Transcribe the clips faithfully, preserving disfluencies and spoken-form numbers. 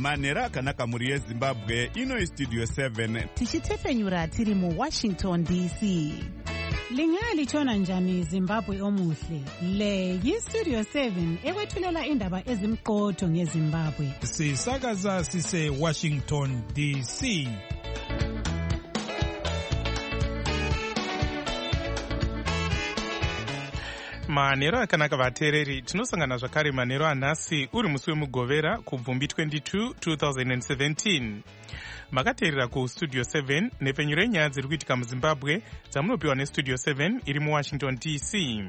manhero akanaka mhuri yezimbabwe. Ino istudio seven tichitefenyura tiri muwashington D C. Lingalitshona njani Zimbabwe omuhle? Le yistudio seven ekwethulela indaba ezimqotho ngeZimbabwe. Sisakaza sise Washington D C. Manhero akanaka vateereri, tinosangana zvakare manhero anhasi uri musi wemugovera kubvumbi twenty-two twenty seventeen. Makateerera kustudio seven nepfenyuro yenyaya dziri kuitika muZimbabwe dzamunopiwa nestudio seven iri muWashington D C.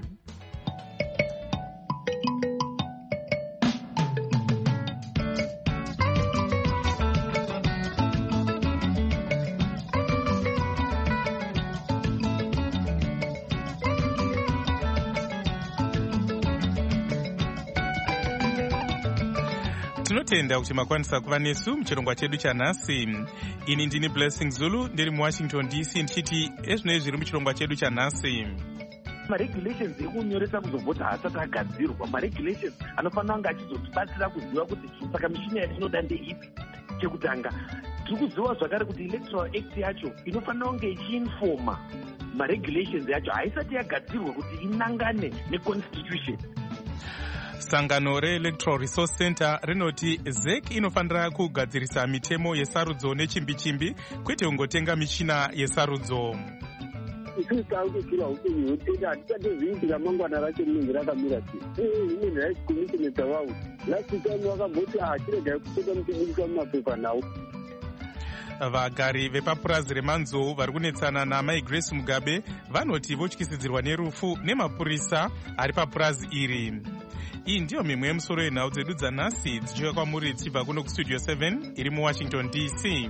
Tinotenda kuti makwanisa kuva nesu muchirongwa chedu chanhasi. Ini ndini Blessing Zulu ndiri muWashington D C ndichiti ezvinoi zviri muchirongwa chedu chanhasi. Maregulations ekunyoresa kuzovhota haasati agadzirwa. Maregulations anofanira kunge achizotibatsira kuziva kuti saka mishina yatinoda ndeipi. Chekutanga tiri kuziva zvakare kuti electoral act yacho inofanira kunge ichiinfoma maregulations yacho haisati yagadzirwa kuti inangane neconstitution. Sangano re-Electoral Resource Center rinoti Z E C inofanira kugadzirisa mitemo yesarudzo nechimbi-chimbi kwete kungotenga michina yesarudzo. Isi takuchira upenyu hwetenda hatichatozviitira mangwana racho rinenge rakamira sei. Human Rights Commission wavo last time vakamboti hachiregai kupota muchibudiswa mumapepa nawo. Vagari vepapurazi remanzou vari kunetsana naMai Grace Mugabe vanoti votyisidzirwa nerufu nemapurisa ari papurazi iri. Iyi ndiyo mimwe yemusoro yenhau dzedu dzanhasi dzichiuya kwamuri dzichibva kuno kustudio seven iri muWashington D C.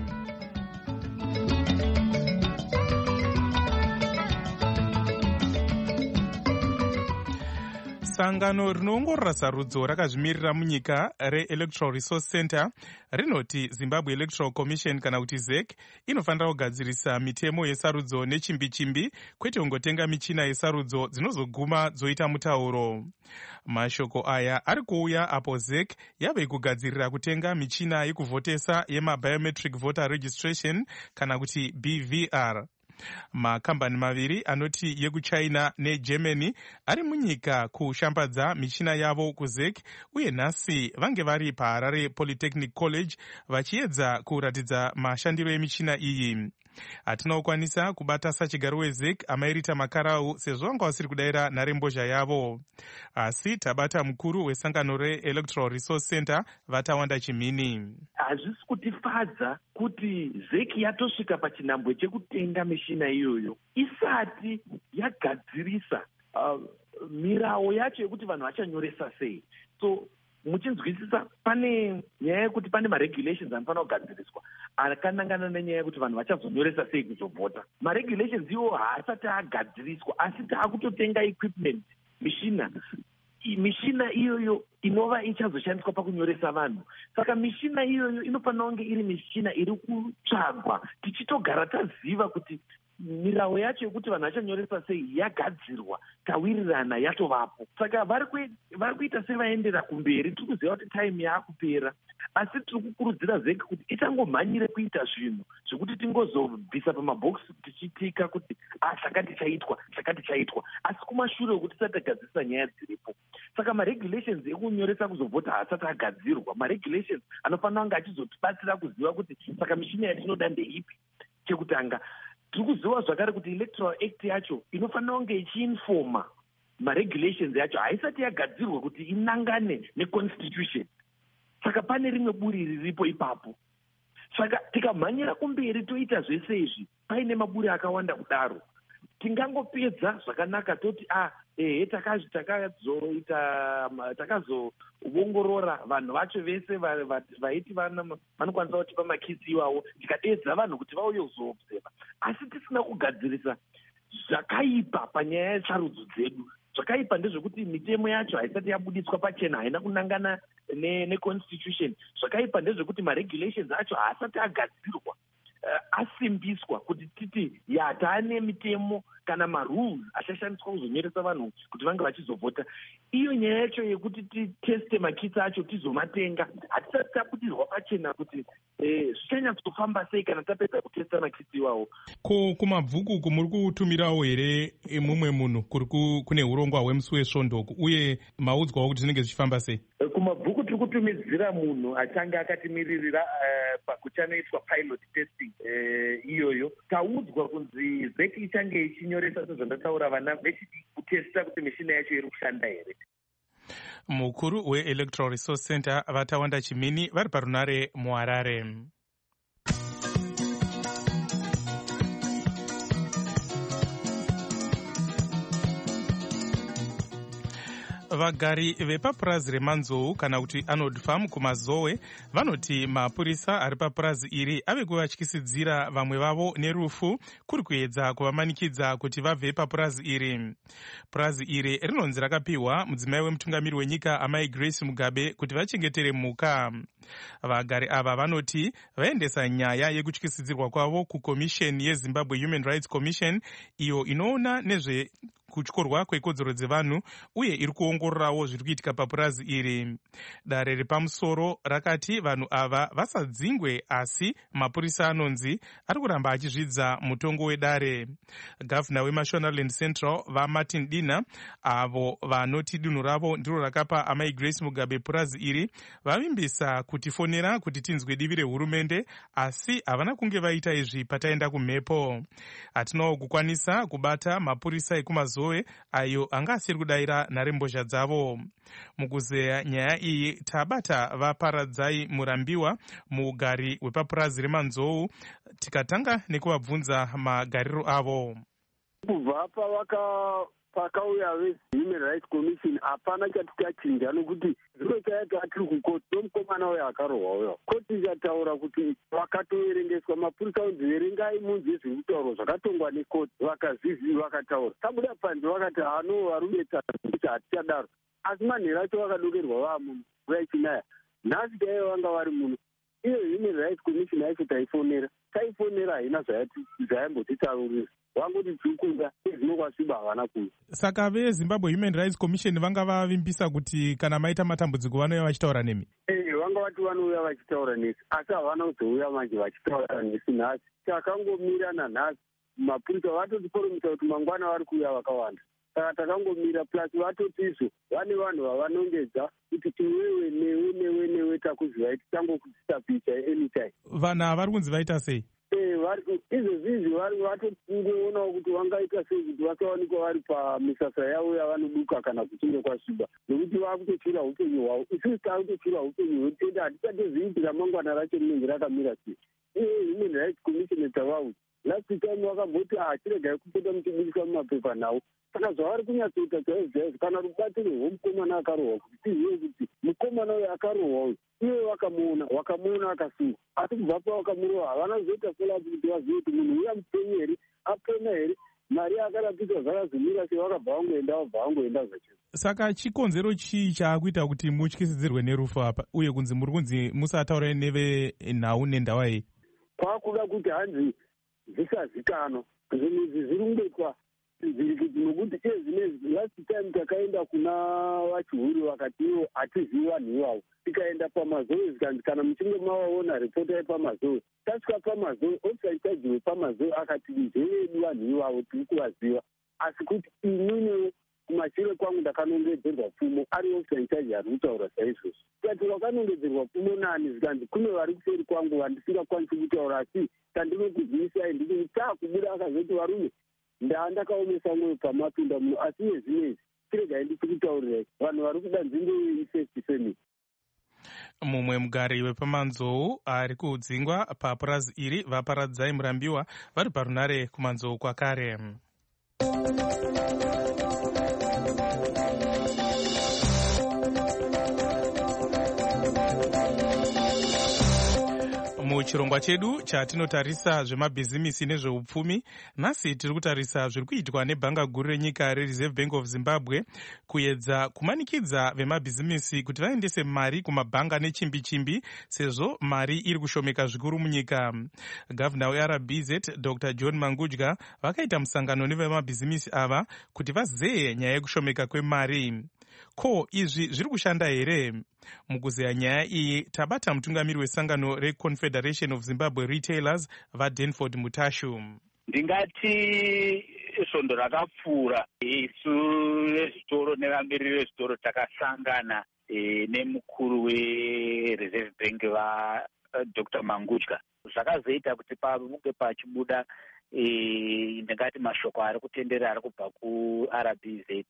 Sangano rinoongorora sarudzo rakazvimirira munyika re-Electoral Resource Center rinoti Zimbabwe Electoral Commission kana kuti Z E C inofanira kugadzirisa mitemo yesarudzo nechimbi-chimbi kwete kungotenga michina yesarudzo dzinozoguma dzoita mutauro. Mashoko aya ari kuuya apo Z E C yave kugadzirira kutenga michina yekuvhotesa yemabiometric voter registration kana kuti B V R. Makambani maviri anoti yekuChina neGermany ari munyika kushambadza michina yavo kuZ E C uye nhasi vange vari paHarare Polytechnic College vachiedza kuratidza mashandiro emichina iyi. Hatina kukwanisa kubata sachigaro weZ E C Amairita Makarau sezvo vanga vasiri kudayira nharembozha yavo. Asi tabata mukuru wesangano re-Electoral Resource Center Vatawanda Chimini. Hazvisi kutifadza kuti Z E C yatosvika pachinhambwe chekutenga mishina iyoyo isati yagadzirisa uh, mirawo yacho yekuti vanhu vachanyoresa sei. So muchinzwisisa pane nyaya yekuti pane maregulations anofanira kugadziriswa akanangana nenyaya yekuti vanhu vachazonyoresa sei kuzovhota. Maregulations iwo haasati agadziriswa asi taakutotenga equipment mishina mishina iyoyo inova ichazoshandiswa pakunyoresa vanhu. Saka mishina iyoyo inofanira kunge iri mishina iri kutsvagwa tichitogara taziva kuti mirawo yacho yekuti vanhu vachanyoresa sei yagadzirwa tawirirana yatovapo. Saka vari kuita sevaendera kumberi. Tiri kuziva kuti time yaakupera asi tiri kukurudzira Z E C kuti itangomhanyire kuita zvinhu zvekuti tingozobvisa pamabhokisi tichitika kuti ah chakati chaitwa chakati chaitwa asi kumashure kuti tisati tagadzirisa nyaya dziripo. Saka maregulations ekunyoresa kuzovhota haasati agadzirwa. Maregulations anofanira kunge achizotibatsira kuziva kuti saka mishina yatinoda ndeipi. Chekutanga tiri kuziva zvakare kuti electoral act yacho inofanira kunge ichiinfoma maregulations yacho haisati yagadzirwa kuti inangane neconstitution. Saka pane rimwe buri riripo ipapo. Saka tikamhanyira kumberi toita zvese izvi paine maburi akawanda kudaro tingangopedza zvakanaka toti ah ehe takazoita takazoongorora vanhu vacho vese vaiti vanokwanisa kutipa makidzi iwawo tikadeedza vanhu kuti vauye kuzoobserva asi tisina kugadzirisa zvakaipa panyaya yesarudzo dzedu. Zvakaipa ndezvekuti mitemo yacho haisati yabuditswa pachena haina kunangana neconstitution. Zvakaipa ndezvekuti maregulations acho haasati agadzirwa uh, asimbiswa kuti titi yataane mitemo kana marules achashandiswa kuzonyoresa vanhu kuti vange vachizovhota, iyo nyaya yacho yekuti titeste makitsi acho tizomatenga hatisati tabudirwa pachena kuti eh, zvichanyatsoфamba sei kana tapedza kutesta makitsi iwawo. Ko kumabvuku uku muri kutumirawo here mumwe munhu kuri kune urongwa hwemusi wesvondo uye maudzwawo kuti zvinenge zvichifamba sei? Kumabvuku tiri kutumidzira munhu achange akatimiririra uh, pakuchanoitwa pilot testing uh, iyoyo. Taudzwa kunzi zeki ichange ichinyoresa sezvandataura vana vechidi kutesta kuti mishina yacho iri kushanda here. Mukuru weElectoral Resource Center Vatawanda Chimini vari parunare muHarare. Vagari vepapurazi remanzou kana kuti Anode Farm kumazowe vanoti mapurisa ari papurazi iri ave kuvatyisidzira vamwe vavo nerufu kuri kuedza kuvamanikidza kuti vabve papurazi iri. Purazi iri rinonzi rakapiwa mudzimai wemutungamiri wenyika amai Grace Mugabe kuti vachengetere mhuka. Vagari ava vanoti vaendesa nyaya yekutyisidzirwa kwavo kuCommission yeZimbabwe Human Rights Commission iyo inoona nezve kutyorwa kwekodzero dzevanhu uye iri kuongororawo zviri kuitika papurazi iri. Dare repamusoro rakati vanhu ava vasadzingwe, asi mapurisa anonzi ari kuramba achizvidza mutongo wedare. Gavhuna weMashonaland Central vaMartin Dina avo vanoti dunhu ravo ndiro rakapa amai Grace Mugabe purazi iri vavimbisa kutifonera kuti tinzwe divi rehurumende, asi havana kunge vaita izvi pataenda kumhepo. Hatinawo kukwanisa kubata mapurisa ekumazowe ayo anga asiri kudayira nharembozha dzavo. Mukuzeya nyaya iyi tabata vaparadzai Murambiwa, muugari wepapurazi remanzou, tikatanga nekuvabvunza magariro avo. Kubva pavaka pakauya veHuman Rights Commission hapana chati tachinja, nokuti zviro chayati atiri kukoti nomukomana uyo akarohwa uyo. Koti ichataura kuti vakatoverengeswa mapurisa unzi verengai munzwe zviri kutaurwa zvakatongwa nekoti, vakazviziva vakataura. Tabuda panze vakati hano varubeta kuti hatichadaro, asi manhero acho vakadokerwa vamunhu nguva ichinaya. Nhasi chaivo vanga vari muno, iyo Human Rights Commission yacho taifonera taifonera haina zvayambotitaurira, wangoti dzikunda ezvinokwasviba havana kuya. Saka veZimbabwe Human Rights Commission vanga vavimbisa kuti kana maita matambudziko vanouya vachitaura nemi? Eh, vanga vati vanouya vachitaura nesi, asi havana kuzouya manje vachitaura nesi nhasi. Takangomira nanhasi mapurisa vatotiporomisa kuti mangwana vari kuuya vakawanda. Saka takangomira, plus vatotizvo vane vanhu vavanongedza kuti iwewe newe newe newe takuziva tichangokutsisa picha anytime. Vanhu ava vari kunzi vaita sei? Izvozvizvi vari vatongoonawo kuti vangaita sei kuti vasawanikwa vari pamisasa yavo yavanoduka kana kuchinge kwasviba, nokuti vakutotyira upenyu hwavo. Isusu takutotyira upenyu hwedu tende hatisatozivi ramangwana racho rinenge rakamira sei. Iye Human Rights Commission tavaudza last time vakamboti hachiregai kupota muchibudiswa mumapepa nhau. Saka zvavari kunyatsoita chaizvo kana rubatiro rwomukomana akarohwa, kuti tizive kuti mukomana uyo akarohwa uyu iwe wakamuona wakamuona akasunga, asi kubva pawakamurohwa havana kuzoita follow-up kuti vazive kuti munhu uya mupenyu here, apona here, mari yakarapika zvakazomira sei, vakabva vangoenda vabva vangoenda zvacho. Saka chikonzero chii chaakuita kuti mutyisidzirwe nerufu apa, uye kunzi muri kunzi musataura nevenhau nendawa iyi? Kwakuda kuti hanzi zvisazikanwa, zvinhu izvi zviri kungoitwa zvirikiti, nokuti ezvinezvi last time takaenda kuna vachihuri vakati ivo hatizivi vanhu ivavo. Tikaenda pamazowe zikanzi kana muchinge mavaona repotai pamazowe. Tasvika pamazowe, ofisa incharge wepamazowe akati ndevedu vanhu ivavo tiri kuvaziva, asi kuti ininiwo kumashure kwangu ndakanongedzerwa pfumo, ari ofisa incharge ari kutaura saizvozvo. Tikati wakanongedzerwa pfumo nani, zikanzi kune vari kuseri kwangu vandisingakwanisi kutaura, asi tandinokuzivisai ndikuti taakubuda akazoti varume ndandakaomesa mwoyo pamapinda muno, asi nezvinezvi tiregai ndisi kutaurirai vanhu vari kuda nzvimbo yeifesti family. Mumwe mugari wepamanzou ari kudzingwa papurazi iri vaparadzai Murambiwa vari parunare kumanzou kwakare. Muchirongwa chedu chatinotarisa zvemabhizimisi nezveupfumi, nhasi tiri kutarisa zviri kuitwa nebhanga guru renyika reReserve Bank of Zimbabwe kuedza kumanikidza vemabhizimisi kuti vaendese mari kumabhanga nechimbi chimbi, sezvo mari iri kushomeka zvikuru munyika. Gavana weR B Z Doctor John Mangudya vakaita musangano nevemabhizimisi ava kuti vazeye nyaya yekushomeka kwemari. Ko, izvi zviri kushanda here? Mukuzeya nyaya iyi tabata mutungamiri wesangano reConfederation of Zimbabwe Retailers vaDanford Mutashu. Ndingati svondo rakapfuura isu vezvitoro nevambiri vezvitoro takasangana e, nemukuru weReserve Bank vaDr Mangudya. Zvakazoita kuti pamunge pachibuda e, ndingati mashoko ari kutendera ari kubva kuR B Z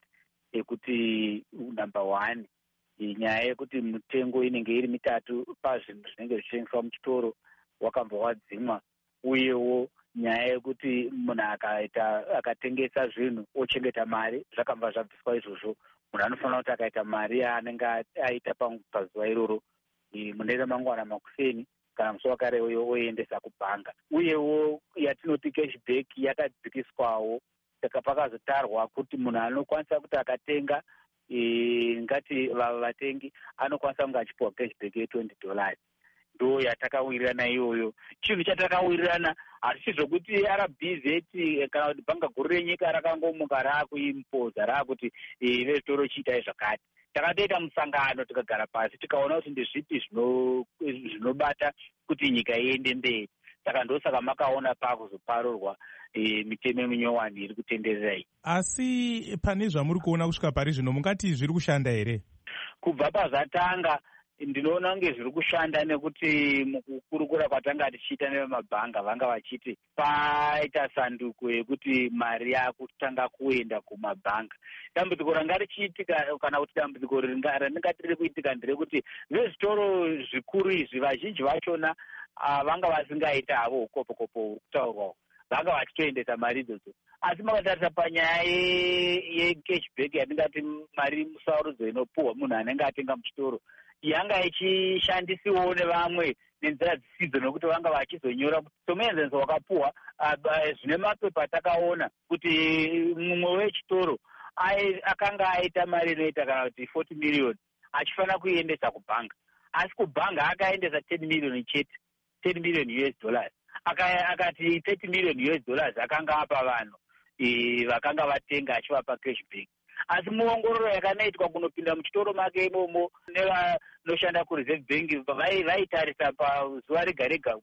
ekuti number one nyaya yekuti mitengo inenge iri mitatu pazvinhu zvinenge zvichitengeswa muchitoro wakabva wadzimwa, uyewo nyaya yekuti munhu akaita akatengesa zvinhu ochengeta mari zvakabva zvabviswa izvozvo. Munhu anofanira kuti akaita mari yaanenge aita pazuva iroro mune ramangwana makuseni kana musi wakarewo oendesa kubhanga. Uyewo yatinoti cashback yakadzikiswawo, saka pakazotarwa kuti munhu anokwanisa kuti akatenga e, ngati vatengi anokwanisa kunge achipiwa cashback ye20 dollars. Ndo yatakawirirana iyoyo. Chinhu chatakawirirana hazisi zvokuti R B Z kana kuti bhanga guru renyika rakangomuka raakuimpoza raakuti e, vezvitoro chiitai zvakati. Takatoita musangano tikagara pasi tikaona kuti ndezvipi zvinobata kuti nyika iende mberi. Saka ndosaka makaona pakuzoparurwa e, mitemo minyowani iri kutenderera iyi. Asi pane zvamuri kuona kusvika pari zvino, mungati zviri kushanda here? Kubva pazvatanga ndinoona kunge zviri kushanda, nekuti mukukurukura kwatanga tichiita nevemabhanga vanga vachiti paita sanduko yekuti mari yakutanga kuenda kumabhanga. Dambudziko ranga richiitika kana kuti dambudziko randingati riri kuitika nderekuti vezvitoro zvikuru izvi vazhinji vachona Uh, vanga vasingaita havo ukopo-kopo kutaurwawo, vanga vachitoendesa mari idzodzo. Asi makatarisa panyaya yecashback yatingati mari musarudzo inopuhwa munhu anenge atenga muchitoro, yanga ichishandisiwawo nevamwe nenzira dzisidzo, nokuti vanga vachizonyora somuenzaniso wakapuhwa uh, zvine mapepa takaona kuti mumwe wechitoro akanga aita mari inoita kana kuti forty million achifanira kuiendesa kubhanga, asi kubhanga akaendesa ten million chete, ten million U S dollars. Akati thirty million U S dollars akanga apa vanhu e, vakanga vatenga achivapa cashback. Asi muongororo yakanaitwa kunopinda muchitoro make imomo nevanoshanda kuReserve Bank vaitarisa pazuva rega rega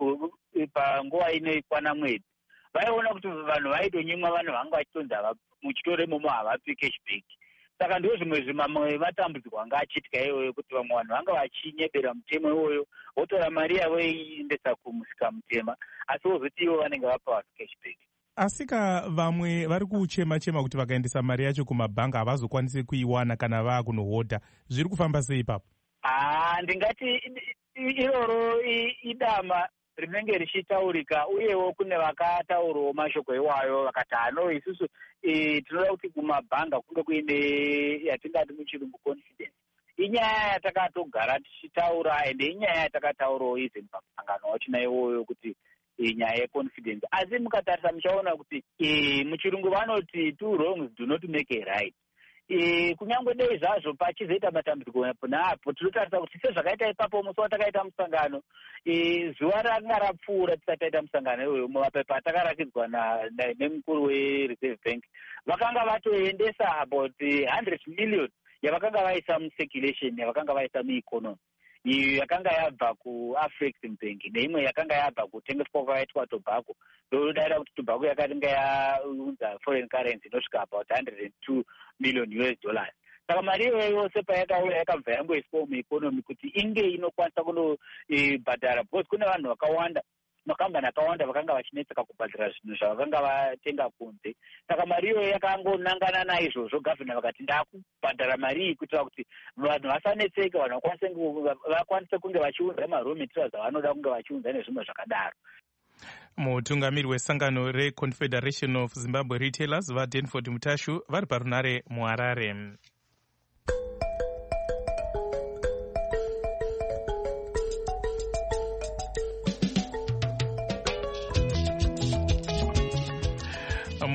panguva inoikwana mwedzi, vaiona kuti vanhu vaitonyimwa vanhu vanga vachitonza muchitoro imomo havapi cashback. Saka ndo zvimwe zvimamwe matambudziko anga achiitika iyoyo, kuti vamwe vanhu vanga vachinyebera mutemo iwoyo votora mari yavo iendesa kumusika mutema, asi vozoti ivo vanenge vapawa cashback. Asika vamwe vari kuchema-chema kuti vakaendesa mari yacho kumabhanga havazokwanisi kuiwana kana vaakunohodha. Zviri kufamba sei ipapo? Ah, ndingati iroro idama rinenge richitaurika, uyewo kune vakataurawo mashoko iwayo vakati ano isusu e, tinoda kuti kumabhanga kunge kuine yatingati muchirungu confidence. Inyaya yatakatogara tichitaura ende inyaya yatakataurawo izi pamusangano wachina iwoyo kuti e, nyaya yeconfidence. Asi mukatarisa muchaona kuti e, muchirungu vanoti two wrongs do not make a right. E, kunyangwe dei zvazvo pachizoita matambudziko apo naapo tinotarisa kuti sezvakaita ipapo musi watakaita musangano e, zuva ranga rapfuura tisati taita musangano iyoyo, mumapepa atakarakidzwa nemukuru weReserve Bank vakanga vatoendesa about one hundred million yavakanga vaisa mucirculation, yavakanga vaisa mueconomy, iyo yakanga yabva kuAfrix Bank neimwe yakanga yabva kutengeswa kwakaitwa tobacco. Ndodaira kuti tobacco yakanga yaunza foreign currency inosvika about one hundred two million U S dollars. Saka mari iyoyo yose payakauya yakabva yangoiswawo mueconomy kuti inge inokwanisa kunobhadhara, because kune vanhu vakawanda, makambani akawanda vakanga vachinetseka kubhadhara zvinhu zvavakanga vatenga kunze. Saka mari iyoyo yakangonangana naizvozvo, gavhana vakati ndakubhadhara mari iyi kuitira kuti vanhu vasanetseke, vanhu vakwanise kunge vachiunza maraw materials avanoda kunge vachiunza nezvimwe zvakadaro. Mutungamiri wesangano reConfederation of Zimbabwe Retailers vaDanford Mutashu vari parunare muHarare.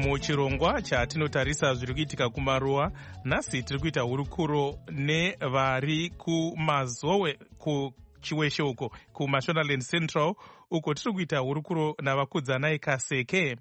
Muchirongwa chatinotarisa zviri kuitika kumaruwa, nhasi tiri kuita hurukuro nevari kumazowe kuchiweshe uko kumashonaland central, uko tiri kuita hurukuro navakudzanai Kaseke.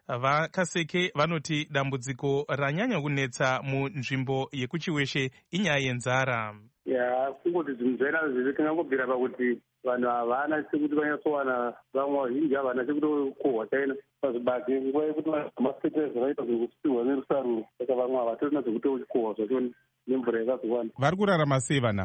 VaKaseke vanoti dambudziko ranyanya kunetsa munzvimbo yekuchiweshe inyaya yenzara. ya kungoti zvinhu zvainazvo tingangobvira pakuti vanhu havana sekuti vanyatsowana, vamwe vazhinji havana sekutokohwa chaina pazvibage nguva yekuti mafertilizer vaita zvekupihwa nerusaruro, saka vamwe havatorina zvekutokohwa zvachoni nemvura yakazowanda. Vari kurarama sei vana?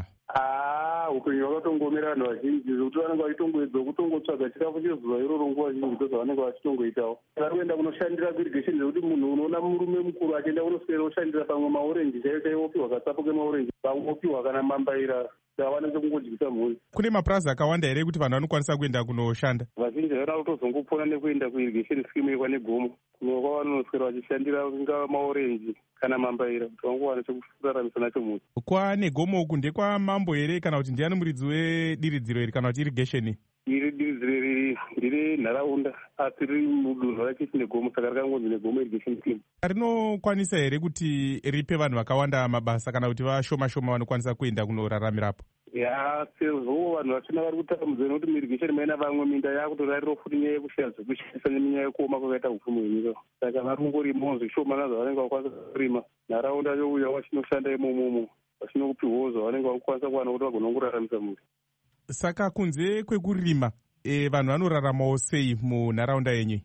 aa upenyu hwakatongomera vanhu vazhinji zvokuti vanenge vachitongoedza kutongotsvaga chikafu chezuva iroro nguva zhinji ndo zvavanenge vachitongoitawo. vari kuenda kunoshandira kuirrigation zvekuti munhu unoona murume mukuru achienda kunoswera oshandira pamwe maorenji chaiwo chaiwo opiwa katsapo kemaorenji, pamwe opiwa kana mambaira avanenge kungodyisa mhuri. Kune mapurazi akawanda here kuti vanhu vanokwanisa kuenda kunoshanda? Vazhinji vana kutozongopona nekuenda kuirrigation scheme yekwa negomo, kunokwa vanonoswera vachishandira ingava maorenji kana mambaira kuti vangowana chekuraramisa nacho mhuri. Kwane gomo uku ndekwamambo here kana kuti ndiani muridzi wediridziro here kana kuti irrigation? Iri diridziro iri ndiri nharaunda asi riri mudunhu rachisi negomo, saka rakangonzi negomo irrigation scheme. Rinokwanisa here kuti ripe vanhu vakawanda mabasa kana kuti vashoma shoma vanokwanisa kuenda kunoraramirapo? ya sezvo vanhu vachona vari kutaramudza nekuti muirrigation maina vamwe minda yakutorariro futi nyaya yekushaya zvekushandisa nenyaya yekuoma kwakaita upfumi hwenyika, saka vari kungorimawo zvishoma nazvo vanenge vakwanisa kurima. Nharaunda youya vachinoshanda imomomo vachinokupihwawo zvavanenge vakukwanisa kuwana kuti vagona kuraramisa mhuri. Saka kunze kwekurima e, vanhu vanoraramawo sei munharaunda yenyu?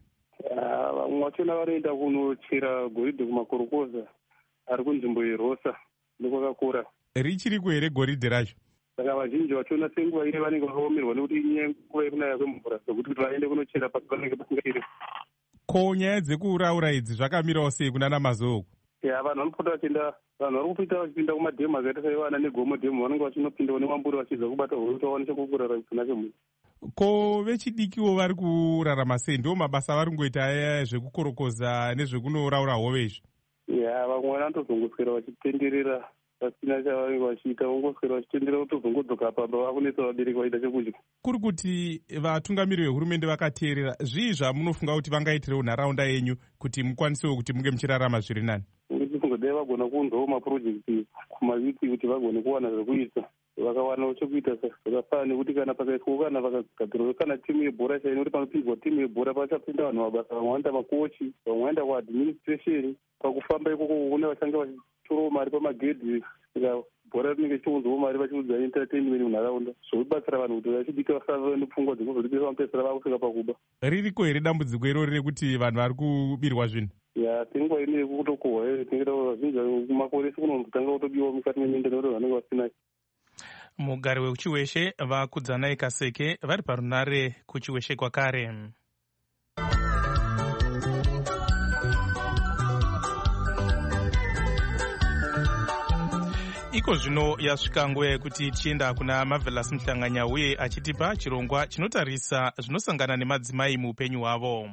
Vamwe vachona vanoenda kunochera goridhe kumakorokoza ari kunzvimbo yeRosa nekwakakura. Richiriko here goridhe racho? Saka vazhinji vachona senguva ine vanenge vakaomerwa nekuti inyaya nguva yekunaya kwemvura zvokuti kuti vaende kunochera pasi vanenge pasingacheri. Ko nyaya dzekuraura idzi zvakamirawo sei kunana Mazowe? ya vanhu vanopota vachienda, vanhu vari kupita vachipinda kumadhemu akaita saivana negomo dhemu, vanenge vachinopindawo nemamburi vachiza kubata horo kuti vaone chekukurararamisa nacho mhuri. Ko vechidikiwo vari kurarama sei? Ndo mabasa vari kungoita aya zvekukorokoza nezvekunoraura hove izvi? ya vamwe vanotozongoswera vachitenderera pasina chavanenge vachiita, vongoswera vachitenderera kutozongodzoka pamba vakunetsa vabereki vaida chekudya. Kuri kuti vatungamiri vehurumende vakateerera, zvii zvamunofunga kuti vangaitirewo nharaunda yenyu kuti mukwanisewo kuti munge muchirarama zviri nani? Tingodai vagona kuunzawo mapurojekiti kumaviki kuti vagone kuwana zvekuita, vakawanawo chekuita zvakafanana nekuti kana pakaiswawo kana vakagadzirwa kana timu yebhora chaino kuti panopinzwa timu yebhora pachapinda vanhu mabasa, vamwe vanoenda makochi, vamwe vanoenda kuadministration. Pakufamba ikoko kune vachange vachitorowo mari pamagedhi, saka bhora rinenge richiunzawo mari vachiudza entertainment munharaunda zvokubatsira vanhu kuti vachidika vasave nepfungwa dzekuzodikisa vamupedzisira vakusvika pakuba. Ririko here dambudziko irori rekuti vanhu vari kubirwa zvinhu? ya tinguva ine yekutokohwa here tingira vazhinji kumakore sekunotanga kutobiwa mukati meminda nekuti vanenge vasina. Mugari wekuchiweshe vakudzanai Kaseke vari parunare kuchiweshe kwakare. Iko zvino yasvika nguva yekuti tichienda kuna Marvelous Muhlanganya uye achitipa chirongwa chinotarisa zvinosangana nemadzimai muupenyu hwavo.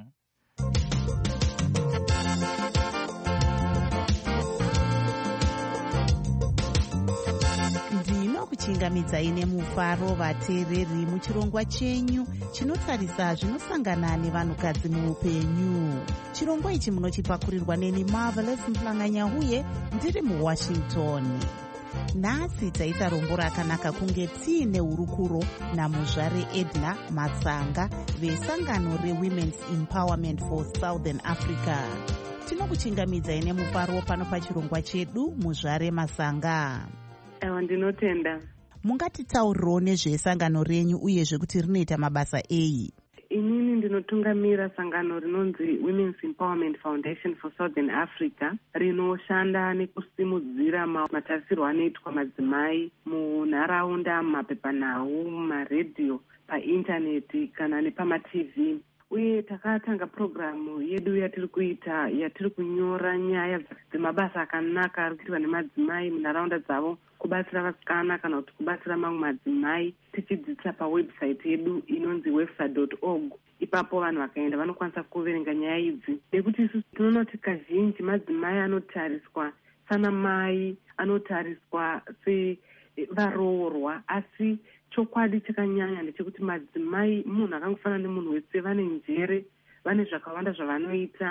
Ndinokuchingamidzai nemufaro vateereri muchirongwa chenyu chinotarisa zvinosangana nevanhukadzi muupenyu. Chirongwa ichi munochipakurirwa neni Marvelous Muhlanganya uye ndiri muWashington. Nhasi taita rombo rakanaka kunge tiine hurukuro namuzvare Edna Matsanga vesangano reWomen's Empowerment for Southern Africa. Tinokuchingamidzai nemufaro pano pachirongwa chedu, muzvare Masanga. Ewa, ndinotenda. Mungatitaurirawo nezvesangano renyu uye zvekuti rinoita mabasa ei? Inini ndinotungamira sangano rinonzi Women's Empowerment Foundation for Southern Africa, rinoshanda nekusimudzira matarisirwo anoitwa madzimai munharaunda, mumapepanhau, mumaredhiyo, paintaneti kana nepama-tv. Uye takatanga purogiramu yedu yatiri kuita yatiri kunyora nyaya dzemabasa akanaka ari kuitwa nemadzimai munharaunda dzavo, kubatsira vasikana kana kuti kubatsira mamwe madzimai, tichidzidzisa pawebsite yedu inonzi wefsa dot org. Ipapo vanhu vakaenda vanokwanisa kuverenga nyaya idzi, nekuti isusu tinoona kuti kazhinji madzimai anotariswa sana mai, anotariswa sevaroorwa, asi chokwadi chakanyanya ndechekuti madzimai munhu akangofanana nemunhu wese, vane njere, vane zvakawanda zvavanoita,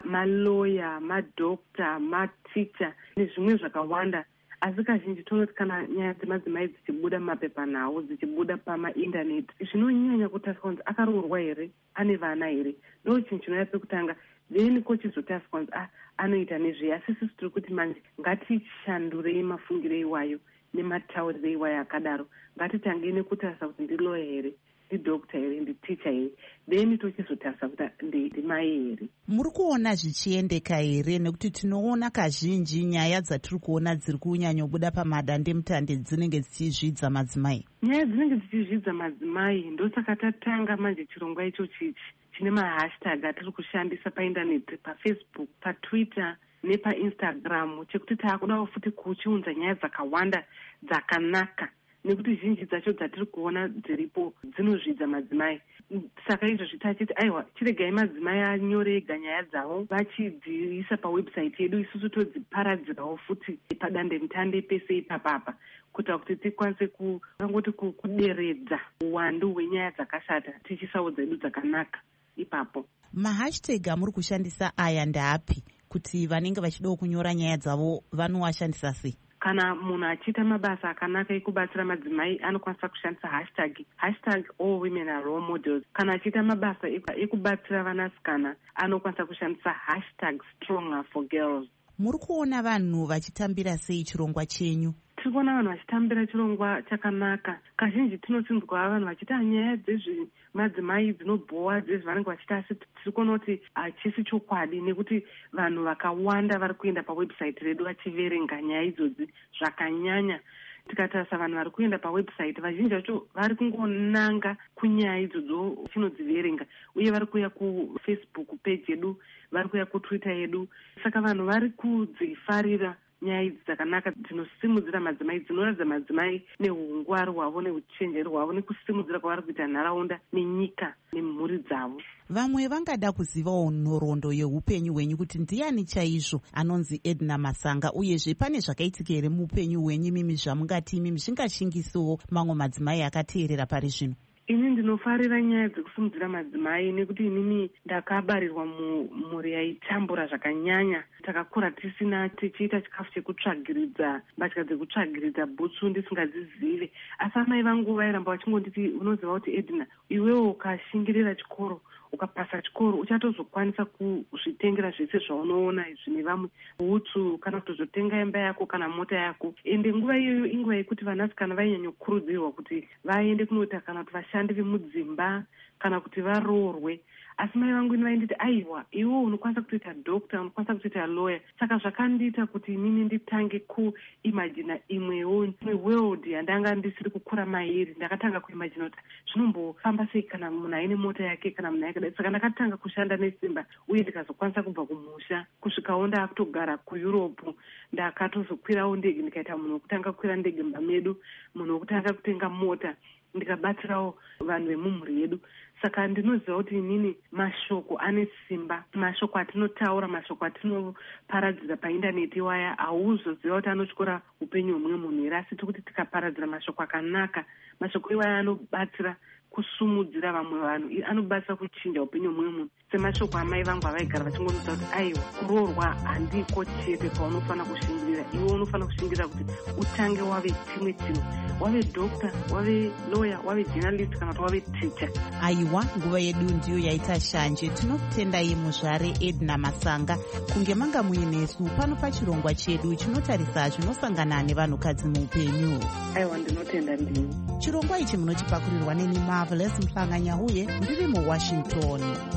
maloya, madokta, maticha nezvimwe zvakawanda. Asi kazhinji tonoti kana nyaya dzemadzimai dzichibuda mumapepanhau, dzichibuda pamaindaneti, zvinonyanya kutariswa kunzi akaroorwa here, ane vana here. Ndo chinhu chinouya pekutanga, then kochizotariswa kunzi ah, anoita nezvei. Asi sisi tiri kuti manje ngatishandurei mafungiro iwayo nematauriro iwayo akadaro. Ngatitangei nekutarisa kuti ndiloya here, ndidokta here, nditicha here, then tochizotarisa kuti ndimai here. Muri kuona zvichiendeka here? Nekuti tinoona kazhinji nyaya dzatiri kuona dziri kunyanyobuda pamadandemutande dzinenge dzichizvidza madzimai. Nyaya dzinenge dzichizvidza madzimai ndosaka tatanga manje chirongwa icho chichi chine mahashtag atiri kushandisa paindaneti, pafacebook, patwitter nepainstagram, chekuti taakudawo futi kuchiunza nyaya dzakawanda dzakanaka, nekuti zhinji dzacho dzatiri kuona dziripo dzinozvidza madzimai. Saka izvozvi tachiti aiwa, chiregai madzimai anyore ega nyaya dzavo vachidziisa pawebsite yedu, isusu todziparadzirawo futi padandemutande pese ipapapa, kuita kuti tikwanise kangoti kuderedza uwandu hwenyaya dzakashata tichisawo dzedu dzakanaka ipapo. Mahashtag amuri kushandisa aya ndaapi kuti vanenge vachidawo kunyora nyaya dzavo vanowashandisa sei? Kana munhu achiita mabasa akanaka ekubatsira madzimai anokwanisa kushandisa hashtag hashtag all women are role models. Kana achiita mabasa ekubatsira vanasikana anokwanisa kushandisa hashtag stronger for girls. Muri kuona vanhu vachitambira sei chirongwa chenyu? Tiri kuona vanhu vachitambira chirongwa chakanaka. Kazhinji tinotsinzwa vanhu vachiita nyaya dzezvemadzimai dzinobhowa dzezvavanenge vachiita, asi tiri kuona kuti hachisi chokwadi, nekuti vanhu vakawanda vari kuenda pawebsite redu vachiverenga nyaya idzodzi zvakanyanya. Tikatarisa vanhu vari kuenda pawebsite, vazhinji vacho vari kungonanga kunyaya idzodzo chinodziverenga, uye vari kuuya kufacebook page yedu, vari kuuya kutwitter yedu. Saka vanhu vari kudzifarira nyaya idzi dzakanaka dzinosimudzira madzimai, dzinoratidza madzimai neungwaru hwavo neuchenjeri hwavo nekusimudzira kwavari kuita nharaunda nenyika nemhuri dzavo. Vamwe vangada kuzivawo nhoroondo yeupenyu hwenyu, kuti ndiani chaizvo anonzi Edna Masanga, uyezve pane zvakaitika here muupenyu hwenyu mimi zvamungati imimi zvingashingisiwo mamwe madzimai akateerera pari zvino? Ini ndinofarira nyaya dzekusimudzira madzimai nekuti inini ndakabarirwa mumhuri yaitambura zvakanyanya. Takakura tisina tichiita chikafu chekutsvagiridza, mbatya dzekutsvagiridza bhutsu ndisingadzizive. Asi amai vangu vairamba vachingonditi, unoziva kuti Edna, iwewo ukashingirira chikoro, ukapasa chikoro, uchatozokwanisa kuzvitengera zvese zvaunoona zvine vamwe, bhutsu, kana kutozotenga imba yako kana mota yako. Ende nguva iyoyo inguva yekuti vanasikana vainyanyokuridzirwa kuti vaende kunoita kana kuti vashandi vemudzimba kana kuti varoorwe. Asi mai vangu ini vainditi, aiwa, iwo unokwanisa kutoita dokta, unokwanisa kutoita lawyer. Saka zvakandiita kuti inini nditange kuimagina imwewo imwe world yandanga ndisiri kukura mairi. Ndakatanga kuimagina kuti zvinombofamba sei kana munhu aine mota yake kana munhu yakadai. Saka ndakatanga kushanda nesimba, uye ndikazokwanisa kubva kumusha kusvikawo ndakutogara kuEurope. Ndakatozokwirawo ndege, ndikaita munhu wekutanga kukwira ndege mumba medu, munhu wekutanga kutenga mota, ndikabatsirawo vanhu vemumhuri yedu. Saka ndinoziva kuti inini mashoko ane simba, mashoko atinotaura, mashoko atinoparadzira paindaneti waya, hauzoziva kuti anotyora upenyu hwemumwe munhu here. Asi tikuti tikaparadzira mashoko akanaka, mashoko iwaya anobatsira kusumudzira vamwe vanhu, anobatsira kuchinja upenyu hwemumwe munhu. Semashoko amai vangu avaigara vachingonudza kuti aiwa, kuroorwa handiko chete paunofanira kushingirira. Iwe unofanira kushingirira kuti utange wave chimwe chinhu, wave dokta, wave lawyer, wave journalist kana kuti wave teacher. Aiwa, nguva yedu ndiyo yaita shanje. Tinotendai muzvare Edna Masanga kunge manga muinesu pano pachirongwa chedu chinotarisa zvinosangana nevanhukadzi muupenyu. Aiwa, ndinotenda ndini. Chirongwa ichi munochipakurirwa neni Marvelous Mhlanganya, uye ndiri muWashington.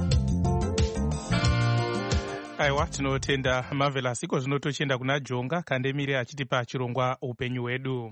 Aiwa, tinotenda Marvelous. Iko zvino tochienda kuna Jonga Kandemiri achitipa chirongwa upenyu hwedu.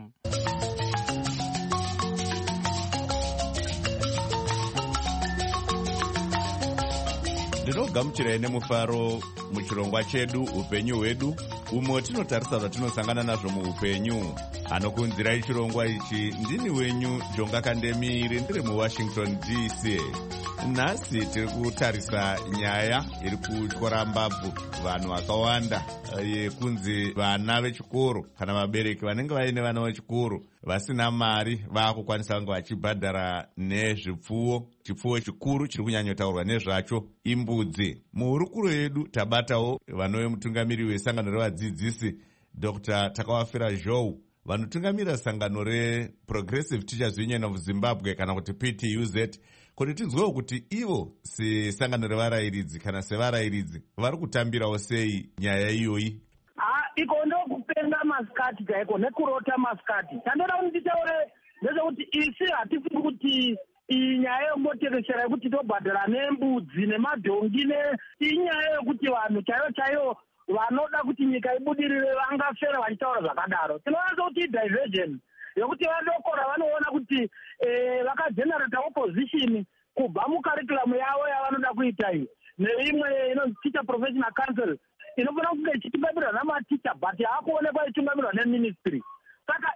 Ndinogamuchirai nemufaro muchirongwa chedu upenyu hwedu, umo tinotarisa zvatinosangana nazvo muupenyu. Anokunzirai chirongwa ichi ndini wenyu Jonga Kandemiri, ndiri muWashington D C. Nhasi tiri kutarisa nyaya iri kutyora mbabvu vanhu vakawanda yekunzi vana vechikoro kana vabereki vanenge vaine vana vechikoro vasina mari vaakukwanisa kunge vachibhadhara nezvipfuwo. Chipfuwo chikuru chiri kunyanyotaurwa nezvacho imbudzi. Muhurukuro yedu tabatawo vanove mutungamiri wesangano revadzidzisi Dr Takawafira Zhou, vanotungamira sangano reProgressive Teachers Union of Zimbabwe kana kuti P T U Z, kuti tinzwewo kuti ivo sesangano revarayiridzi kana sevarayiridzi vari kutambirawo sei nyaya iyoyi. Iko ndokupenga masikati chaiko nekurota masikati. Chandoda kuti nditaure ndezvekuti isi hatifungi kuti iyi nyaya yomotekeshera yekuti tobhadhara nembudzi nemadhongi inyaya yokuti vanhu chaivo chaivo vanoda kuti nyika ibudirire vangafera vachitaura zvakadaro. Tinoona kuti diversion yokuti vadokora vanoona kuti vakagenerata opposition kubva mukarikulamu yavo yavanoda kuita iyi neimwe inonzi Teacher Professional Council inofana kunge ichitungamirwa namaticha but yaakuonekwa ichitungamirwa neministry. Saka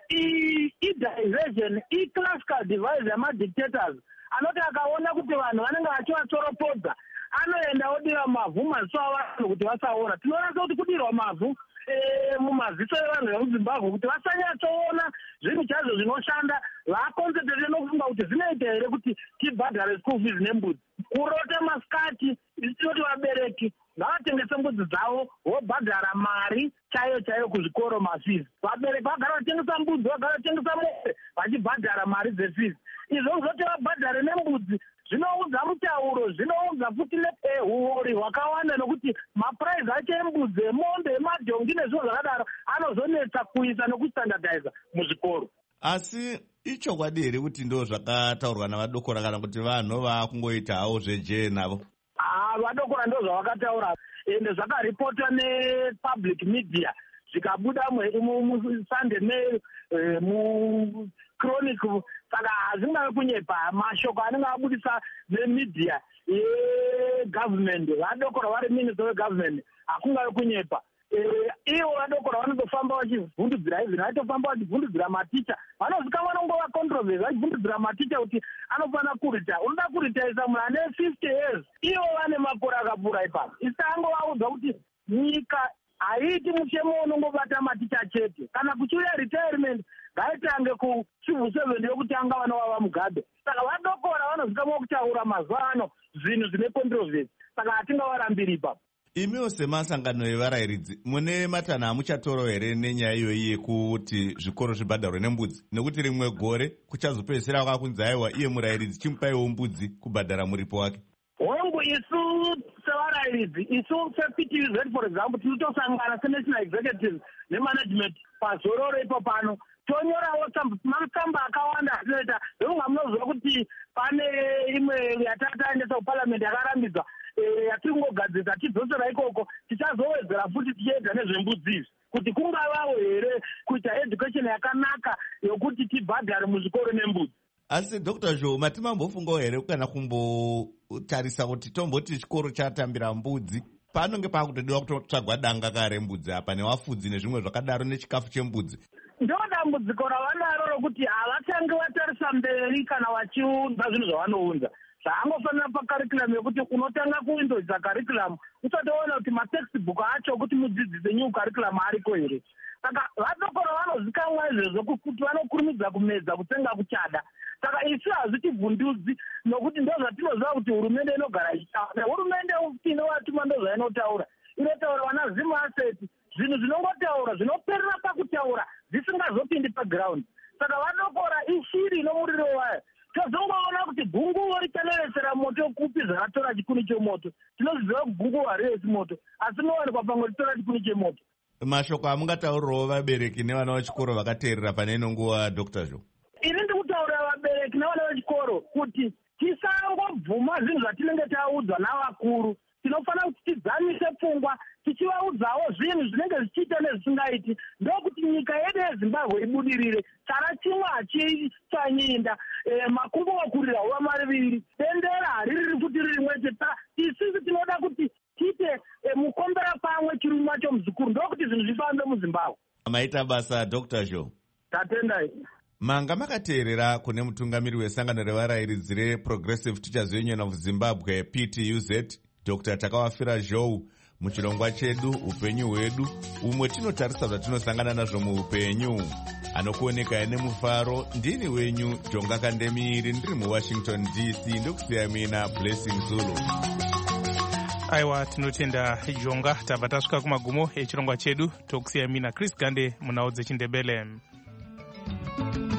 i-diversion i-classical device yamadictators anoti akaona kuti vanhu vanenge vachivatsoropodza anoenda odira mavhu maziso avanhu kuti vasaona. Tinoona kuti kudirwa mavhu mumaziso evanhu vemuzimbabwe kuti vasanyatsoona zvinhu chazvo zvinoshanda, vaakonsentrate nokufunga kuti zvinoita here kuti tibhadhare school fees nembudzi. Kurota masikati isinoti vabereki ngavatengese mbudzi dzavo vobhadhara mari chaiyo chaiyo kuzvikoro mafees. Vabereki vagara vatengesa mbudzi, vagara vatengesa mombe vachibhadhara mari dzefees. Izvo zvoti vabhadhare nembudzi zvinoudza mutauro, zvinoudza futi nehuori hwakawanda nokuti mapuraizi acho embudzi, emombe, emadhongi nezvinhu zvakadaro anozonetsa kuisa nokustandardaiza muzvikoro. Asi ichokwadi here kuti ndo zvakataurwa navadokora kana kuti vanhu vaakungoita hawo zvejee navo? Ah, vadokora ndo zvavakataura ende zvakaripotwa nepublic media zvikabuda muSunday Mail, muChronicle. Saka hazvingavi kunyepa mashoko anenge abudisa nemedia yegovernment, vadokora vari minister wegovernment, hakungavi kunyepa. Ivo vadokora vanotofamba vachivhundudzira izvi, vanotofamba vachivhundudzira maticha, vanozika vanongova controversy vachivhundudzira maticha kuti anofana kurita. Unoda kuritaisa munhu ane fifty years, ivo vane makore akapfuura ipapo. Isangovaudza kuti nyika haiti muchemo unongobata maticha chete. Kana kuchiuya retirement ngaitange kucivhu seven yokutanga vanovava mugabe. Saka vadokora vanozikamwa kutaura mazuva ano zvinhu zvine controversy. Saka hatingavarambiri ipapo. Imiwo semasangano evarayiridzi mune matanho amuchatoro here nenyaya iyoyi yekuti zvikoro zvibhadharwe nembudzi? Nekuti rimwe gore kuchazopedzisira wakakunzi aiwa iye murayiridzi chimupaiwo mbudzi kubhadhara muripo wake. Hongu isu sevarayiridzi, isu se-P T U Z for example, tinotosangana se-National Executive nemanagement pazororo ipo pano tonyorawo matsamba akawanda atinoita ndokunga munoziva kuti pane imwe yatataendesa kuparliament yakarambidzwa yatiri kungogadzirisa tidzosera ikoko tichazowedzera futi tichiedza nezvembudzi izvi kuti kungavawo here kuita education yakanaka yokuti tibhadhare muzvikoro nembudzi. Asi Doctor Zhou, matimambofungawo here kana kumbotarisa kuti tomboti chikoro chatambira mbudzi panonge pakutodiwa kutotsvagwa danga kare mbudzi apa nevafudzi nezvimwe zvakadaro nechikafu chembudzi? Ndo dambudziko ravanaro rokuti havatangi vatarisa mberi kana vachiunza zvinhu zvavanounza. Zvaangofanira pakarikulamu yekuti unotanga kuindodza karikulamu usatoona kuti matextbook acho kuti mudzidzise new karikulamu ariko here. Saka vadokora vanozikamwa izvezvo kuti vanokurumidza kumedza kutsenga kuchada. Saka isu hazvitivhundudzi nokuti ndo zvatinoziva kuti hurumende inogara ichitaura. Hurumende inovatuma ndo zvainotaura. Inotaura vana zimu aseti, zvinhu zvinongotaura zvinoperera pakutaura zvisingazopindi paground. Saka vadokora ishiri inomuriro wayo. Tozongoona kuti gunguo richanoresera moto kupi zvaratora chikuni chemoto. Tinoziva kuti gunguo hariyesi moto, asi nowanikwa pamwe ritora chikuni chemoto. Mashoko amungataurirawo vabereki nevana vechikoro vakateerera pane ino nguva, Doctor Zhou? Ini ndikutaurira vabereki nevana vechikoro kuti tisangobvuma zvinhu zvatinenge taudzwa navakuru. Tinofanira kuti tidzamise pfungwa tichivaudzawo zvinhu zvinenge zvichiita nezvisingaiti ndokuti nyika yedu yeZimbabwe ibudirire. Chara chimwe hachitsanyinda, makumbo okurira huva mariviri, bendera hariri futi riri chete. Isisi tinoda kuti tiite mukombera pamwe chirume wacho muzukuru ndokuti zvinhu zvifambe muZimbabwe. Maita basa, Doctor Zhou. Tatenda. manga makateerera kune mutungamiri wesangano revarayiridzi reProgressive Teachers Union of Zimbabwe P T U Z Dr Takawafira Zhou muchirongwa chedu upenyu hwedu, umwe tinotarisa zvatinosangana nazvo muupenyu. Anokuonekai nemufaro, ndini wenyu Jonga Kandemiiri, ndiri muWashington D C, ndokusiya mina Blessing Zulu. Aiwa, tinotenda Jonga. Tabva tasvika kumagumo echirongwa chedu. Tokusiya mina Chris Gande munhau dzechindebele.